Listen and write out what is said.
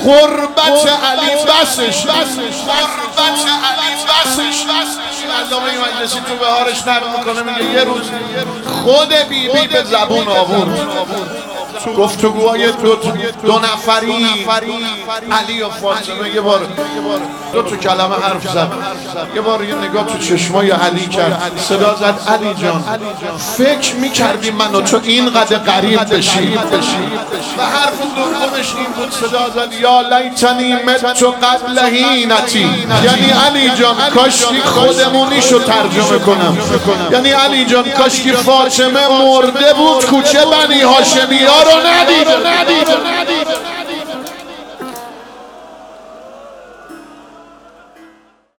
قربت علی بسش، قربت علی بسش. علامه مجلسی تو بهارش نقل میکنه، میگه یه روز خود بیبی به زبون آورد تو گفتگوهای دو نفری علی و فاطمه. یه بار دو تا کلمه حرف زد، یه بار یه نگاه تو چشمای علی کرد، صدا زد علی جان فکر میکردی من و تو اینقدر قریب بشی. و حرف دومش این بود، صدا زد یا لیتنی مت قبل هینتی. یعنی علی جان کاشکی خودمونیشو ترجمه کنم، یعنی علی جان کاشکی فاطمه مرده بود کوچه بنی هاشمی ها رو ندید.